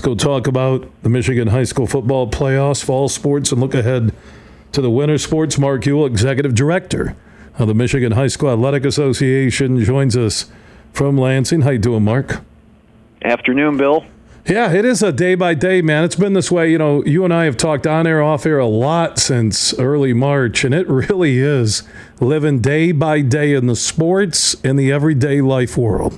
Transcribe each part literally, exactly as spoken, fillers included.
go talk about the Michigan High School football playoffs, fall sports, and look ahead to the winter sports. Mark Uyl, Executive Director of the Michigan High School Athletic Association, joins us from Lansing. How you doing, Mark? Afternoon, Bill. Yeah, it is a day-by-day, man. It's been this way. You know, you and I have talked on-air, off-air a lot since early March, and it really is living day by day in the sports and the everyday life world.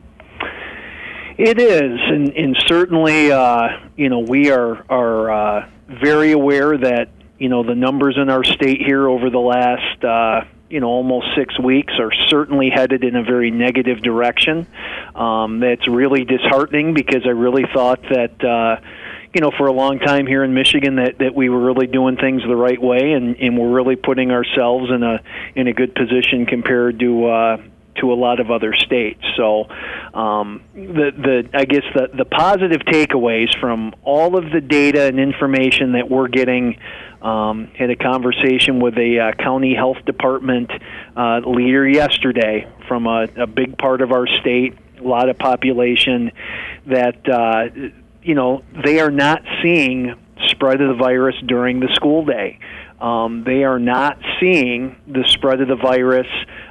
It is, and, and certainly, uh, you know, we are are uh, very aware that, you know, the numbers in our state here over the last, uh, you know, almost six weeks are certainly headed in a very negative direction. Um, that's really disheartening because I really thought that, uh, you know, for a long time here in Michigan that, that we were really doing things the right way, and, and we're really putting ourselves in a in a good position compared to uh, to a lot of other states. So um, the the I guess the, the positive takeaways from all of the data and information that we're getting, um, had a conversation with a uh, county health department uh, leader yesterday from a, a big part of our state, a lot of population, that uh, you know, they are not seeing spread of the virus during the school day. Um, they are not seeing the spread of the virus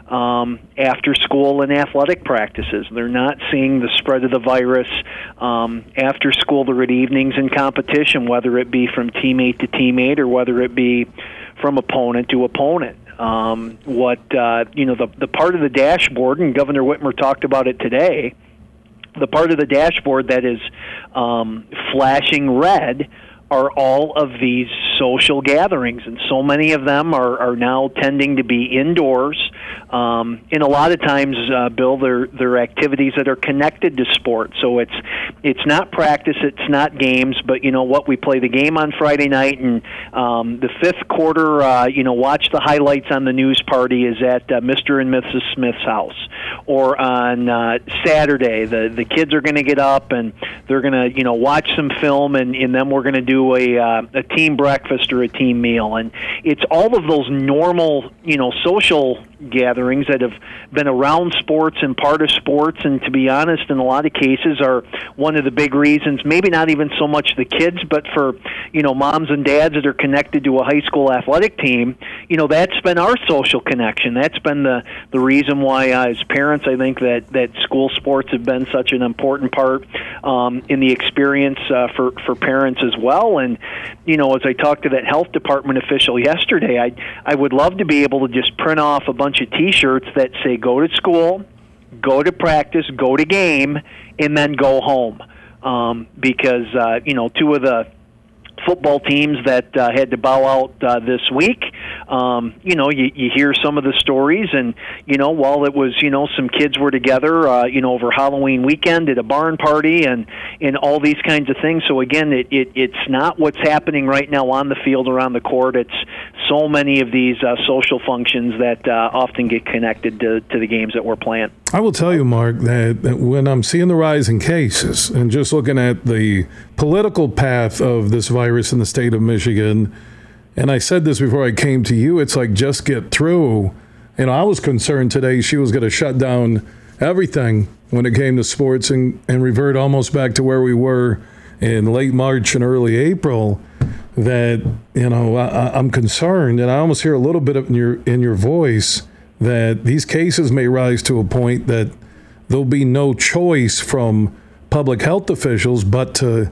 um, after school and athletic practices. They're not seeing the spread of the virus um, after school or at evenings in competition, whether it be from teammate to teammate or whether it be from opponent to opponent. Um, what uh, you know, the the part of the dashboard, and Governor Whitmer talked about it today. The part of the dashboard that is um, flashing red are all of these social gatherings, and so many of them are, are now tending to be indoors. Um, and a lot of times, uh, Bill, they're, they're activities that are connected to sport. So it's it's not practice, it's not games, but you know what, we play the game on Friday night, and um, the fifth quarter, uh, you know, watch the highlights on the news party is at uh, Mister and Missus Smith's house. Or on uh, Saturday, the, the kids are going to get up and they're going to, you know, watch some film, and, and then we're going to do a uh, a team breakfast or a team meal. And it's all of those normal, you know, social gatherings that have been around sports and part of sports, and to be honest, in a lot of cases are one of the big reasons, maybe not even so much the kids, but for, you know, moms and dads that are connected to a high school athletic team, you know, that's been our social connection. That's been the, the reason why, uh, as parents, I think that, that school sports have been such an important part um, in the experience uh, for, for parents as well. And, you know, as I talked to that health department official yesterday, I I would love to be able to just print off a bunch of T-shirts that say go to school, go to practice, go to game, and then go home. Um, because, uh, you know, two of the football teams that uh, had to bow out uh, this week, um, you know, you, you hear some of the stories, and, you know, while it was, you know, some kids were together, uh, you know, over Halloween weekend at a barn party and, and all these kinds of things. So, again, it, it it's not what's happening right now on the field or on the court. It's so many of these uh, social functions that uh, often get connected to, to the games that we're playing. I will tell you, Mark, that, that when I'm seeing the rise in cases and just looking at the political path of this virus in the state of Michigan, and I said this before I came to you, it's like, just get through. You know, I was concerned today she was going to shut down everything when it came to sports and, and revert almost back to where we were in late March and early April. That, you know, I, I'm concerned, and I almost hear a little bit of in your in your voice that these cases may rise to a point that there'll be no choice from public health officials but to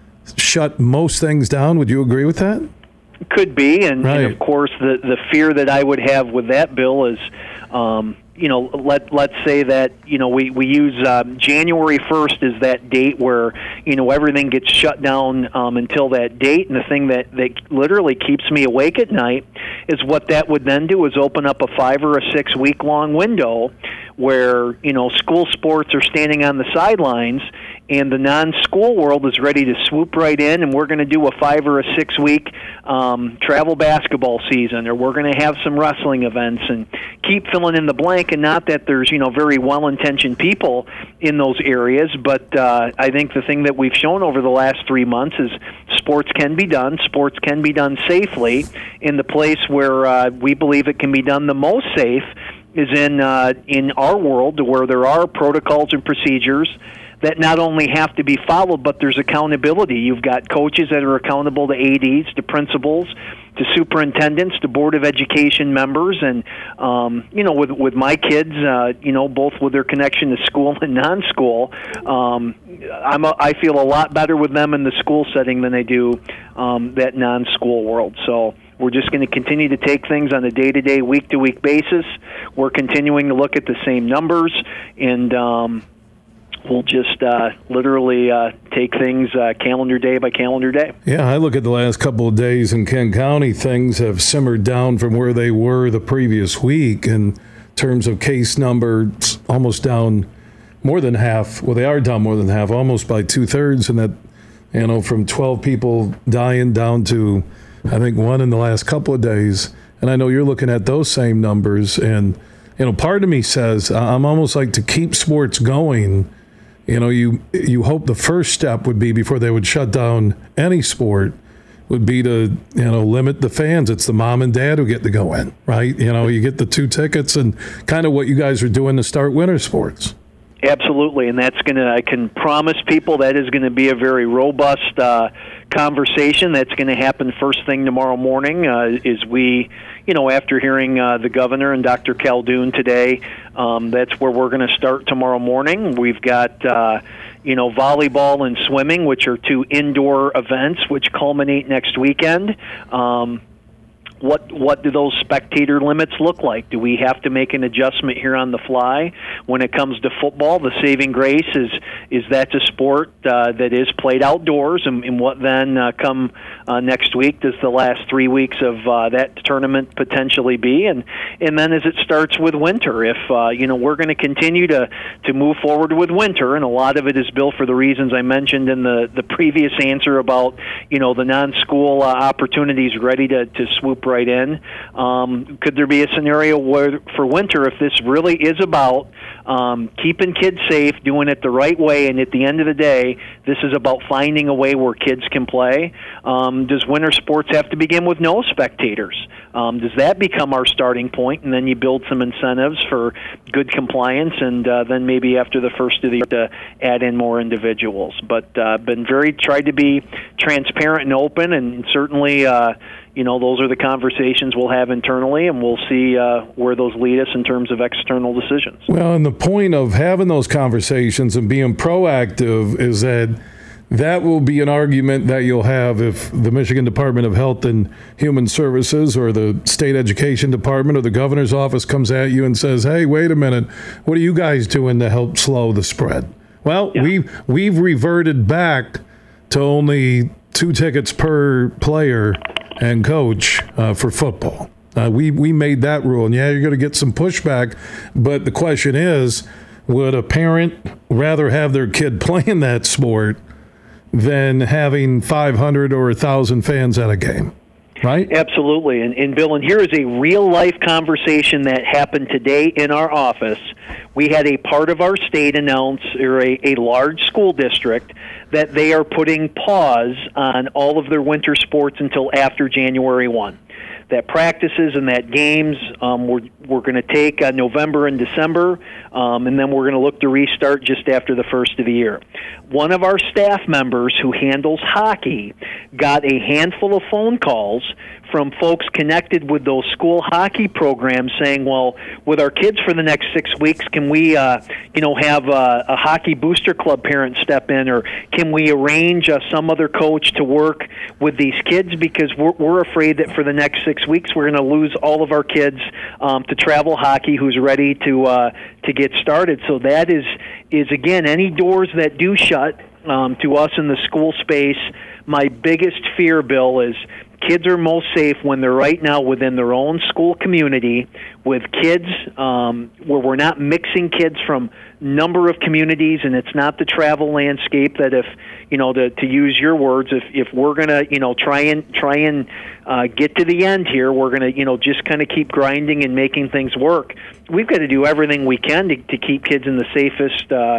shut most things down. Would you agree with that? Could be, and, right. and of course the, the fear that I would have with that, Bill, is um, you know, let let's say that, you know, we we use um, January first as that date where, you know, everything gets shut down um, until that date, and the thing that that literally keeps me awake at night is what that would then do is open up a five or a six week long window where, you know, school sports are standing on the sidelines and the non-school world is ready to swoop right in, and we're going to do a five or a six-week um, travel basketball season, or we're going to have some wrestling events, and keep filling in the blank. And not that there's, you know, very well-intentioned people in those areas, but uh, I think the thing that we've shown over the last three months is sports can be done. Sports can be done safely. In the place where uh, we believe it can be done the most safe is in uh, in our world, where there are protocols and procedures that not only have to be followed, but there's accountability. You've got coaches that are accountable to A Ds, to principals, to superintendents, to Board of Education members, and um, you know, with with my kids, uh, you know, both with their connection to school and non-school, um, I'm a, I feel a lot better with them in the school setting than I do um, that non-school world. So we're just going to continue to take things on a day-to-day, week-to-week basis. We're continuing to look at the same numbers, and um, we'll just uh, literally uh, take things uh, calendar day by calendar day. Yeah, I look at the last couple of days in Kent County, things have simmered down from where they were the previous week in terms of case numbers, almost down more than half. Well, they are down more than half, almost by two-thirds, and that, you know, from twelve people dying down to, I think, one in the last couple of days. And I know you're looking at those same numbers, and, you know, part of me says I'm almost like, to keep sports going, you know, you you hope the first step would be, before they would shut down any sport, would be to, you know, limit the fans. It's the mom and dad who get to go in, right? You know, you get the two tickets, and kind of what you guys are doing to start winter sports. Absolutely, and that's going to, I can promise people that is going to be a very robust uh, conversation that's going to happen first thing tomorrow morning uh, is we, you know, after hearing uh, the governor and Doctor Caldoun today, um, that's where we're going to start tomorrow morning. We've got, uh, you know, volleyball and swimming, which are two indoor events, which culminate next weekend. Um, What what do those spectator limits look like? Do we have to make an adjustment here on the fly? When it comes to football, the saving grace is is that's a sport uh, that is played outdoors, and, and what then uh, come uh, next week does the last three weeks of uh, that tournament potentially be? And and then as it starts with winter, if uh, you know we're going to continue to to move forward with winter, and a lot of it is built for the reasons I mentioned in the the previous answer about you know the non-school uh, opportunities ready to to swoop right in. Um, could there be a scenario where, for winter, if this really is about um, keeping kids safe, doing it the right way, and at the end of the day, this is about finding a way where kids can play? Um, does winter sports have to begin with no spectators? Um, does that become our starting point, and then you build some incentives for good compliance, and uh, then maybe after the first of the year to add in more individuals? But uh, been very tried to be transparent and open, and certainly. Uh, You know, those are the conversations we'll have internally, and we'll see uh, where those lead us in terms of external decisions. Well, and the point of having those conversations and being proactive is that that will be an argument that you'll have if the Michigan Department of Health and Human Services or the State Education Department or the governor's office comes at you and says, hey, wait a minute, what are you guys doing to help slow the spread? Well, yeah. we've, we've reverted back to only two tickets per player and coach uh, for football. Uh, we, we made that rule, and yeah, you're going to get some pushback, but the question is, would a parent rather have their kid playing that sport than having five hundred or one thousand fans at a game? Right? Absolutely. And, and Bill, and here is a real-life conversation that happened today in our office. We had a part of our state announce, or a, a large school district, that they are putting pause on all of their winter sports until after January first. That practices and that games um, we're, we're going to take uh, November and December, um, and then we're going to look to restart just after the first of the year. One of our staff members who handles hockey got a handful of phone calls from folks connected with those school hockey programs saying, well, with our kids for the next six weeks, can we, uh, you know, have a, a hockey booster club parent step in, or can we arrange uh, some other coach to work with these kids, because we're, we're afraid that for the next six weeks we're going to lose all of our kids um, to travel hockey who's ready to uh, to get started. So that is, is again, any doors that do shut um, to us in the school space, my biggest fear, Bill, is kids are most safe when they're right now within their own school community with kids um, where we're not mixing kids from number of communities, and it's not the travel landscape that if, you know, to, to use your words, if, if we're going to, you know, try and try and uh, get to the end here, we're going to, you know, just kind of keep grinding and making things work. We've got to do everything we can to, to keep kids in the safest uh,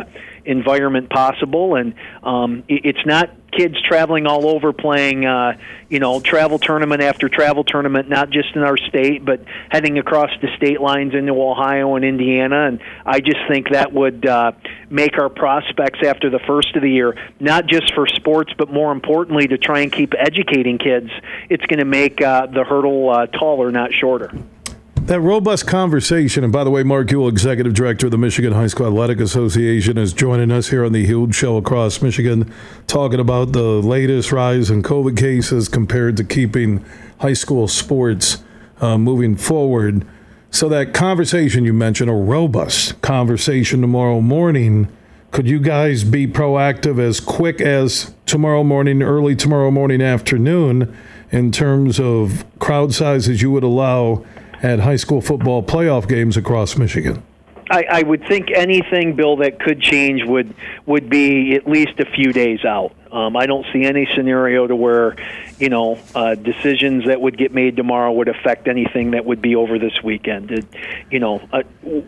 environment possible. And um, it, it's not kids traveling all over playing, uh, you know, travel tournament after travel tournament, not just in our state, but heading across the state lines into Ohio and Indiana. And I just think that would uh, make our prospects after the first of the year, not just for sports, but more importantly, to try and keep educating kids. It's going to make uh, the hurdle uh, taller, not shorter. That robust conversation, and by the way, Mark Uyl, Executive Director of the Michigan High School Athletic Association, is joining us here on the Huge Show across Michigan, talking about the latest rise in COVID cases compared to keeping high school sports uh, moving forward. So that conversation you mentioned, a robust conversation tomorrow morning, could you guys be proactive as quick as tomorrow morning, early tomorrow morning afternoon, in terms of crowd sizes you would allow at high school football playoff games across Michigan? I, I would think anything, Bill, that could change would would be at least a few days out. Um, I don't see any scenario to where, you know, uh, decisions that would get made tomorrow would affect anything that would be over this weekend. It, you know, uh,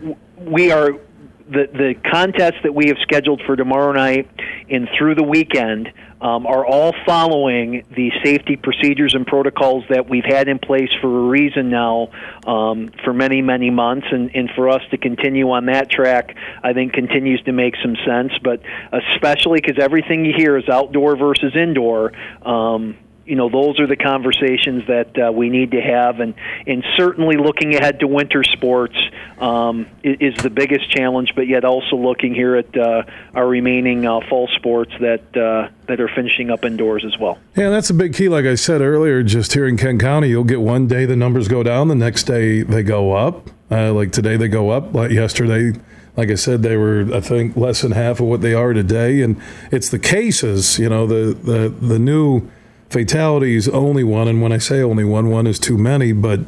we are the the contests that we have scheduled for tomorrow night and through the weekend um, are all following the safety procedures and protocols that we've had in place for a reason now um, for many, many months. And, and for us to continue on that track, I think continues to make some sense. But especially because everything you hear is outdoor versus indoor, um, you know, those are the conversations that uh, we need to have, and, and certainly looking ahead to winter sports um, is, is the biggest challenge, but yet also looking here at uh, our remaining uh, fall sports that uh, that are finishing up indoors as well. Yeah, that's a big key. Like I said earlier, just here in Kent County, you'll get one day the numbers go down, the next day they go up. Uh, like today they go up. Like yesterday, like I said, they were, I think, less than half of what they are today. And it's the cases, you know, the the, the new fatalities only one, and when I say only one, one is too many, but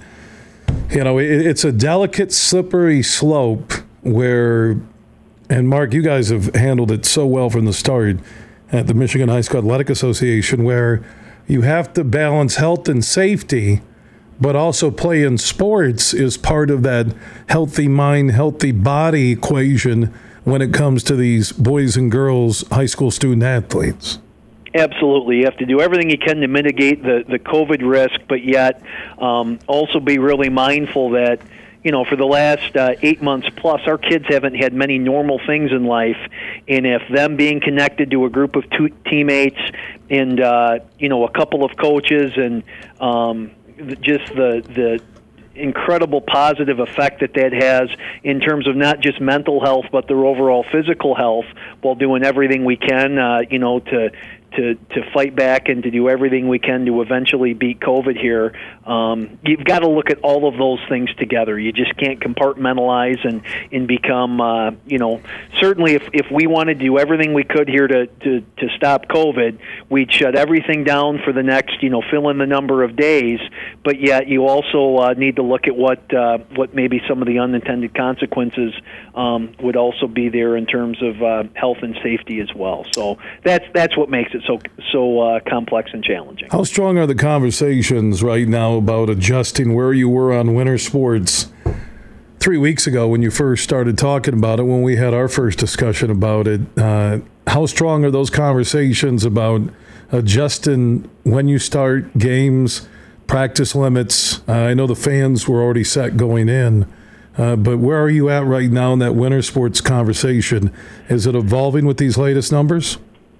you know, it, it's a delicate, slippery slope where, and Mark, you guys have handled it so well from the start at the Michigan High School Athletic Association, where you have to balance health and safety, but also play in sports is part of that healthy mind, healthy body equation when it comes to these boys and girls high school student athletes. Absolutely. You have to do everything you can to mitigate the, the COVID risk, but yet um, also be really mindful that, you know, for the last uh, eight months plus, our kids haven't had many normal things in life. And if them being connected to a group of two teammates and, uh, you know, a couple of coaches and um, just the the incredible positive effect that that has in terms of not just mental health, but their overall physical health, while doing everything we can, uh, you know, to to to fight back and to do everything we can to eventually beat COVID here. Um, you've got to look at all of those things together. You just can't compartmentalize and, and become, uh, you know, certainly if, if we want to do everything we could here to, to, to stop COVID, we'd shut everything down for the next, you know, fill in the number of days, but yet you also uh, need to look at what, uh, what maybe some of the unintended consequences um, would also be there in terms of uh, health and safety as well. So that's, that's what makes it so so uh, complex and challenging. How strong are the conversations right now about adjusting where you were on winter sports three weeks ago when you first started talking about it, when we had our first discussion about it? Uh, how strong are those conversations about adjusting when you start games, practice limits? Uh, I know the fans were already set going in, uh, but where are you at right now in that winter sports conversation? Is it evolving with these latest numbers?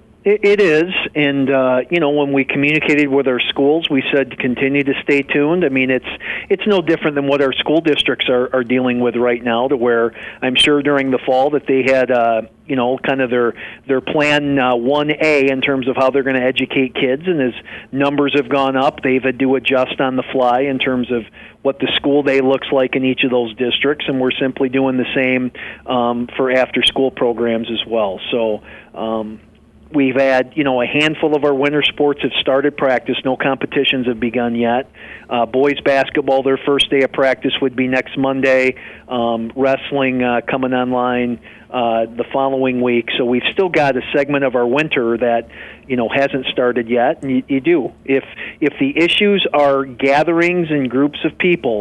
It is, and uh, you know, when we communicated with our schools, we said to continue to stay tuned. I mean, it's it's no different than what our school districts are, are dealing with right now, to where I'm sure during the fall that they had, uh, you know, kind of their their plan uh, one A in terms of how they're going to educate kids, and as numbers have gone up, they've had to adjust on the fly in terms of what the school day looks like in each of those districts, and we're simply doing the same um, for after-school programs as well. So. Um, We've had, you know, a handful of our winter sports have started practice. No competitions have begun yet. Uh, boys basketball, their first day of practice would be next Monday. Um, wrestling uh, coming online uh, the following week. So we've still got a segment of our winter that, you know, hasn't started yet. And you, you do. If if the issues are gatherings and groups of people,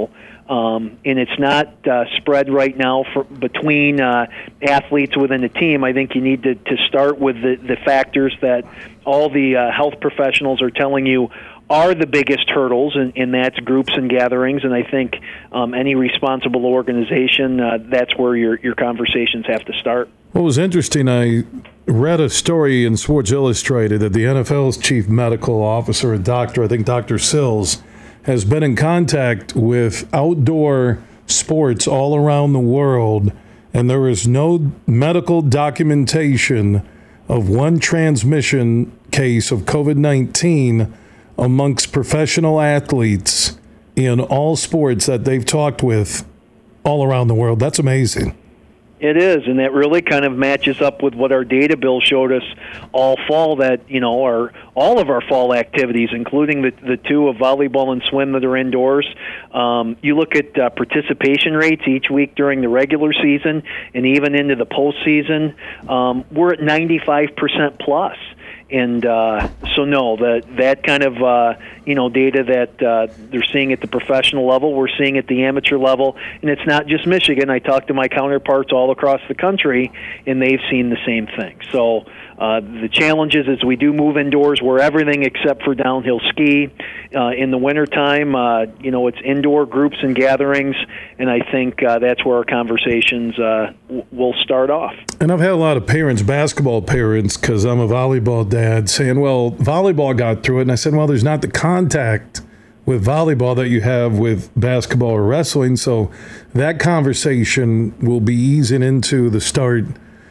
Um, and it's not uh, spread right now for, between uh, athletes within the team. I think you need to, to start with the, the factors that all the uh, health professionals are telling you are the biggest hurdles, and, and that's groups and gatherings. And I think um, any responsible organization, uh, that's where your, your conversations have to start. What was interesting, I read a story in Sports Illustrated that the N F L's chief medical officer, a doctor, I think Doctor Sills, has been in contact with outdoor sports all around the world, and there is no medical documentation of one transmission case of COVID nineteen amongst professional athletes in all sports that they've talked with all around the world. That's amazing. It is, and that really kind of matches up with what our data bill showed us all fall, that, you know, our all of our fall activities, including the the two of volleyball and swim that are indoors. Um, you look at uh, participation rates each week during the regular season and even into the postseason, um, we're at ninety-five percent plus. And uh, so, no, that that kind of uh, you know data that uh, they're seeing at the professional level, we're seeing at the amateur level, and it's not just Michigan. I talked to my counterparts all across the country, and they've seen the same thing. So uh, the challenge is, as we do move indoors, we're everything except for downhill ski. Uh, in the wintertime, uh, you know, it's indoor groups and gatherings, and I think uh, that's where our conversations uh, w- will start off. And I've had a lot of parents, basketball parents, because I'm a volleyball dad, saying, well, volleyball got through it. And I said, well, there's not the contact with volleyball that you have with basketball or wrestling. So that conversation will be easing into the start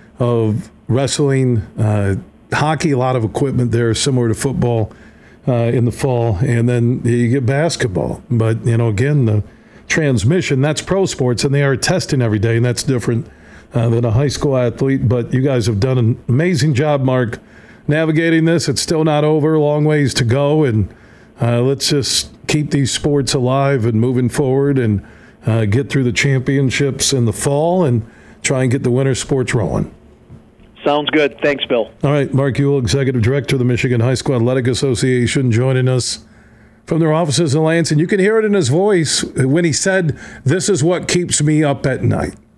of wrestling, uh, hockey, a lot of equipment there similar to football uh, in the fall. And then you get basketball. But, you know, again, the transmission, that's pro sports, and they are testing every day, and that's different Uh, than a high school athlete. But you guys have done an amazing job, Mark, navigating this. It's still not over, a long ways to go, and uh, let's just keep these sports alive and moving forward, and uh, get through the championships in the fall and try and get the winter sports rolling. Sounds good. Thanks, Bill. All right, Mark Uyl, Executive Director of the Michigan High School Athletic Association, joining us from their offices in Lansing. You can hear it in his voice when he said, "This is what keeps me up at night."